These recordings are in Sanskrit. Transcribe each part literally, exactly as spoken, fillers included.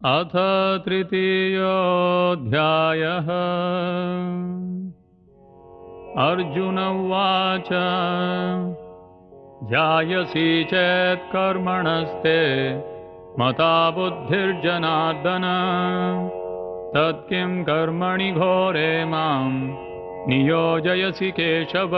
अथ तृतीयोऽध्यायः। अर्जुन उवाच ध्यायसि चेत् कर्मणस्ते मता बुद्धिर्जनार्दन तत्किं कर्मणि घोरे मां नियोजयसि केशव।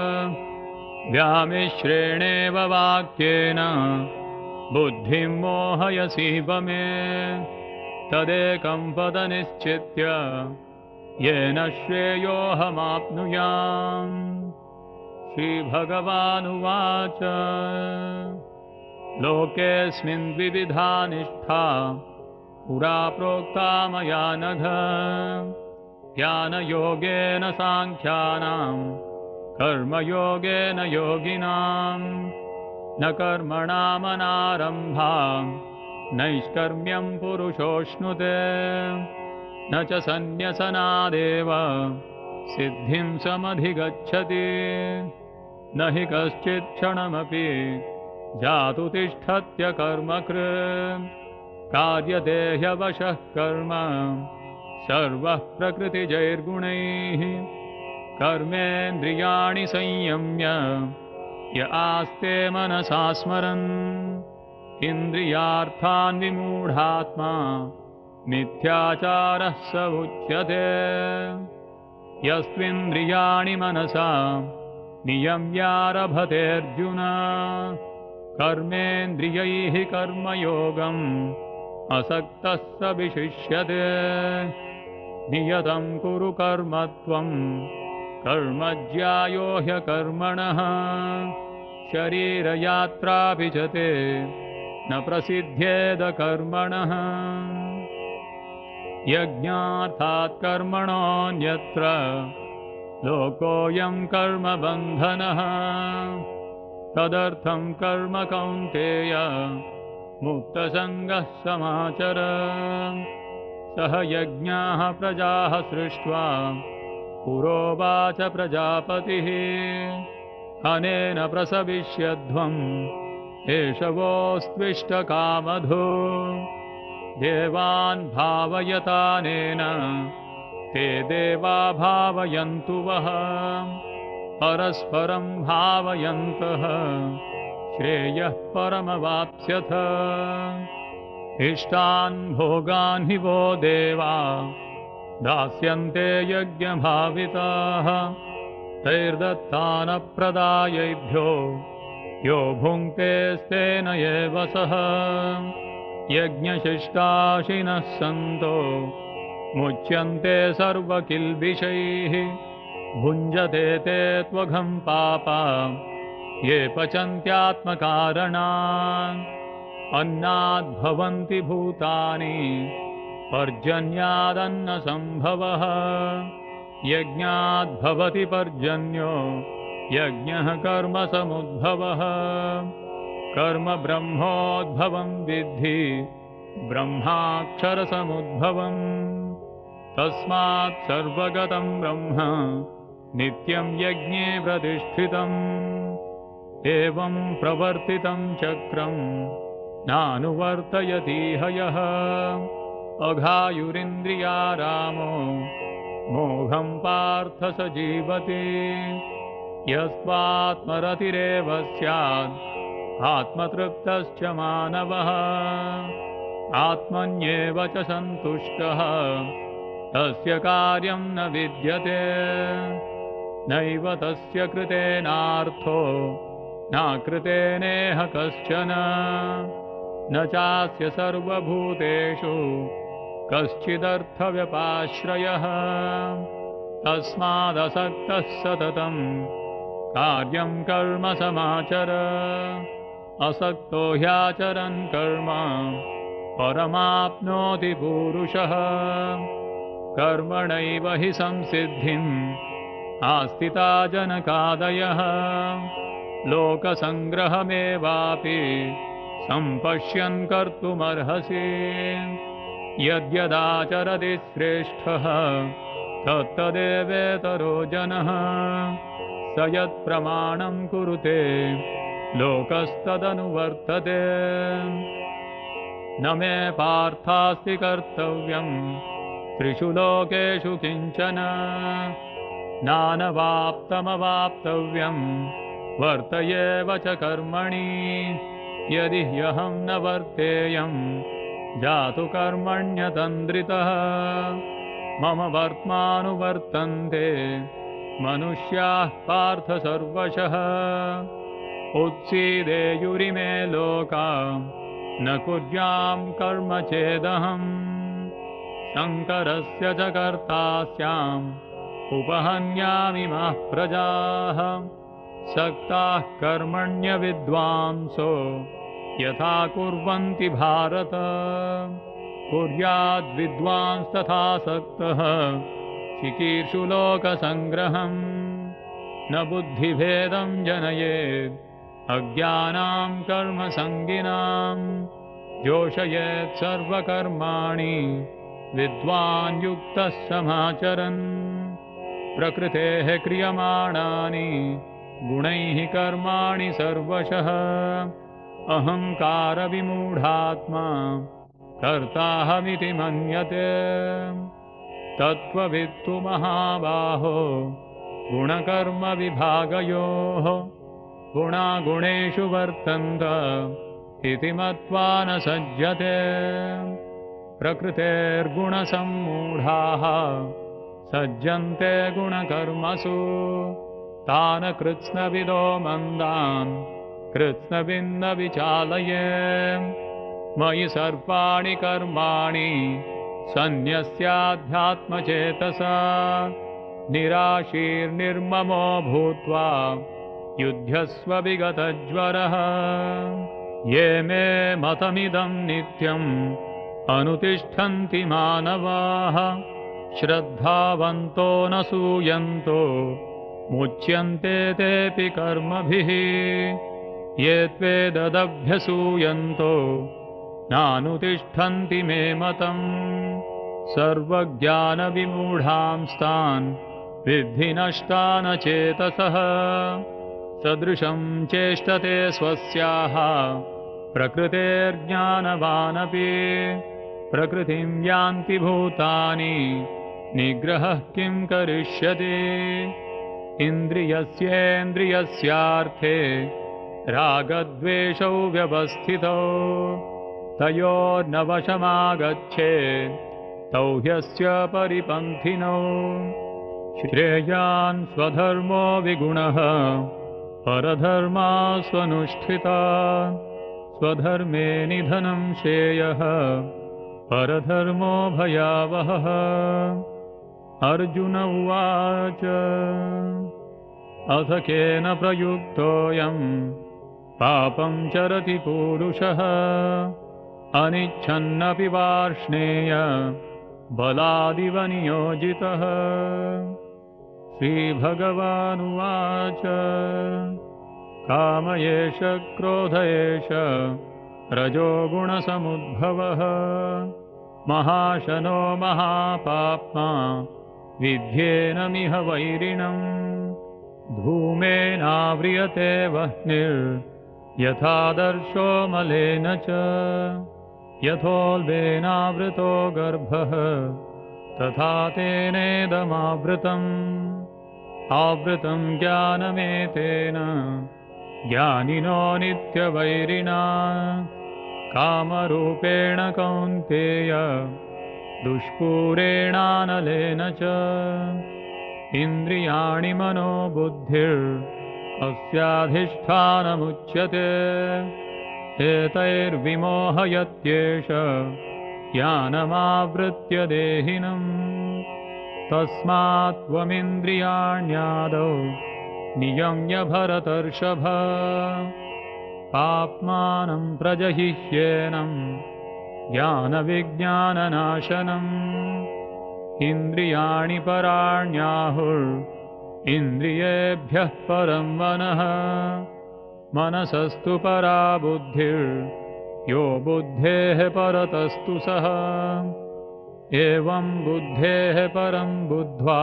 व्यामिश्रेणेव वाक्येन बुद्धिं मोहयसीव मे तदेकं पद निश्चित्य येन श्रेयोऽहमाप्नुयाम्। श्रीभगवानुवाच लोकेऽस्मिन् द्विविधा निष्ठा पुरा प्रोक्ता मया नघ ज्ञानयोगेन साङ्ख्यानां कर्मयोगेन योगिनाम्। न कर्मणामनारम्भां नैष्कर्म्यं पुरुषोऽश्नुते न च सन्न्यसनादेव सिद्धिं समधिगच्छति। न हि कश्चित् क्षणमपि जातु तिष्ठत्य कर्मकृत् कार्यते ह्यवशः कर्म सर्वः प्रकृतिजैर्गुणैः। कर्मेन्द्रियाणि संयम्य य आस्ते मनसा स्मरन् इन्द्रियार्थान् विमूढात्मा मिथ्याचारः स उच्यते। यस्त्विन्द्रियाणि मनसा नियम्यारभतेऽर्जुन कर्मेन्द्रियैः कर्मयोगम् असक्तः स विशिष्यते। नियतं कुरु कर्म त्वं कर्म ज्यायो ह्यकर्मणः शरीरयात्रापि च ते न प्रसिद्ध्येद कर्मणः। यज्ञार्थात् कर्मणोऽन्यत्र लोकोऽयं कर्मबन्धनः तदर्थं कर्म कौन्तेय मुक्तसङ्गः समाचर। सह यज्ञाः प्रजाः सृष्ट्वा पुरोवाच प्रजापतिः अनेन प्रसविष्यध्वम् एषवोऽस्त्विष्टकामधु। देवान् भावयतानेन ते देवा भावयन्तु वः परस्परं भावयन्तः श्रेयः परमवाप्स्यथ। इष्टान् भोगान् हि वो देवा दास्यन्ते यज्ञभाविताः तैर्दत्तानप्रदायैभ्यो यो भुङ्क्तेस्तेन एव सः। यज्ञशिष्टाशिनः सन्तो मुच्यन्ते सर्वकिल्बिषैः भुञ्जते ते त्वघं पापा ये पचन्त्यात्मकारणान्। अन्नाद्भवन्ति भूतानि पर्जन्यादन्नसम्भवः यज्ञाद्भवति पर्जन्यो यज्ञः कर्मसमुद्भवः। कर्म ब्रह्मोद्भवं विद्धि ब्रह्माक्षरसमुद्भवम् तस्मात् सर्वगतं ब्रह्म नित्यं यज्ञे प्रतिष्ठितम्। एवं प्रवर्तितं चक्रं नानुवर्तयतीह यः अघायुरिन्द्रियारामो मोघं पार्थ स जीवति। यस्त्वात्मरतिरेव स्यात् आत्मतृप्तश्च मानवः आत्मन्येव च सन्तुष्टः तस्य कार्यं न विद्यते। नैव तस्य कृतेनार्थो नाकृतेनेह कश्चन न चास्य सर्वभूतेषु कश्चिदर्थव्यपाश्रयः। तस्मादसक्तः सततं कार्यं कर्म समाचर। असक्तो ह्याचरन् कर्म परमाप्नोति पूरुषः। कर्मणैव हि संसिद्धिम् आस्थिता जनकादयः लोकसङ्ग्रहमेवापि सम्पश्यन् कर्तुमर्हसि। यद्यदाचरति श्रेष्ठः तत्तदेवेतरो जनः स यत्प्रमाणं कुरुते लोकस्तदनुवर्तते। न मे पार्थास्ति कर्तव्यम् त्रिषु लोकेषु किञ्चन नानवाप्तमवाप्तव्यम् वर्त एव च कर्मणि यदि ह्यहं न वर्तेयं जातु कर्मण्यतन्द्रितः मम वर्त्मानुवर्तन्ते मनुष्याः पार्थ सर्वशः उत्सीदेयुरिमे लोका न कुर्यां कर्म चेदहम् शङ्करस्य च कर्ता स्याम् उपहन्यामि मः प्रजाः सक्ताः कर्मण्यविद्वांसो यथा कुर्वन्ति भारत कुर्याद्विद्वांस्तथा सक्तः चिकीर्षु लोकसङ्ग्रहम् न बुद्धिभेदं जनयेत् अज्ञानां कर्मसङ्गिनां जोषयेत् सर्वकर्माणि विद्वान् युक्तः समाचरन् प्रकृतेः क्रियमाणानि गुणैः कर्माणि सर्वशः अहङ्कारविमूढात्मा कर्ताहमिति मन्यते तत्त्ववित्तु महाबाहो गुणकर्मविभागयोः गुणागुणेषु वर्तन्त इति मत्वा न सज्जते प्रकृतेर्गुणसम्मूढाः सज्जन्ते गुणकर्मसु तान् कृत्स्नविदो मन्दान् कृत्स्नविन्न विचालये मयि सर्वाणि कर्माणि सन्न्यस्याध्यात्मचेतसा निराशीर्निर्ममो भूत्वा युध्यस्व विगतज्वरः ये मे मतमिदं नित्यम् अनुतिष्ठन्ति मानवाः श्रद्धावन्तो न सूयन्तो मुच्यन्ते तेऽपि कर्मभिः ये त्वेददभ्यसूयन्तो नानुतिष्ठन्ति मे मतम् सर्वज्ञानविमूढांस्तान् विद्धि नष्टान् चेतसः सदृशं चेष्टते स्वस्याः प्रकृतेर्ज्ञानवानपि प्रकृतिं यान्ति भूतानि निग्रहः किं करिष्यति इन्द्रियस्येन्द्रियस्यार्थे रागद्वेषौ व्यवस्थितौ तयोर्न वशमागच्छेत् तौ ह्यस्य परिपन्थिनौ श्रेयान् स्वधर्मो विगुणः परधर्मा स्वनुष्ठिता स्वधर्मे निधनं श्रेयः परधर्मो भयावहः अर्जुन उवाच अथ केन प्रयुक्तोऽयं पापं चरति पूरुषः अनिच्छन्नपि वार्ष्णेय बलादिव नियोजितः श्रीभगवानुवाच काम एष क्रोध एष रजोगुणसमुद्भवः महाशनो महापाप्मा विद्येनमिह वैरिणम् धूमेनाव्रियते वह्निर्यथादर्शो मलेन च यथोल्बेनावृतो गर्भः तथा तेनेदमावृतम् आवृतं ज्ञानमेतेन ज्ञानिनो नित्यवैरिणा कामरूपेण कौन्तेय दुष्पूरेणानलेन च इन्द्रियाणि मनो बुद्धिरस्याधिष्ठानमुच्यते एतैर्विमोहयत्येष ज्ञानमावृत्य देहिनम् तस्मात् त्वमिन्द्रियाण्यादौ नियम्य भरतर्षभ पाप्मानं प्रजहिह्येनं ज्ञानविज्ञाननाशनम् इन्द्रियाणि पराण्याहुर् इन्द्रियेभ्यः परं मनः मनसस्तु परा बुद्धिर् यो बुद्धेः परतस्तु सः एवं बुद्धेः परं बुद्ध्वा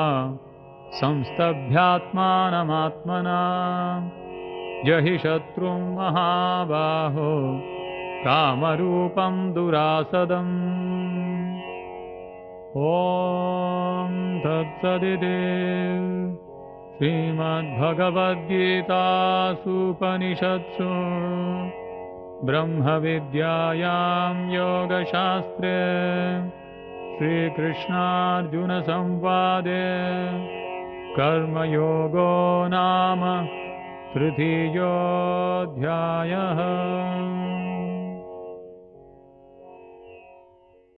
संस्तभ्यात्मानमात्मना जहि शत्रुं महाबाहो कामरूपं दुरासदम्। ॐ तत्सदिति श्रीमद्भगवद्गीतासूपनिषत्सु ब्रह्मविद्यायां योगशास्त्रे श्रीकृष्णार्जुनसंवादे कर्मयोगो नाम तृतीयोऽध्यायः।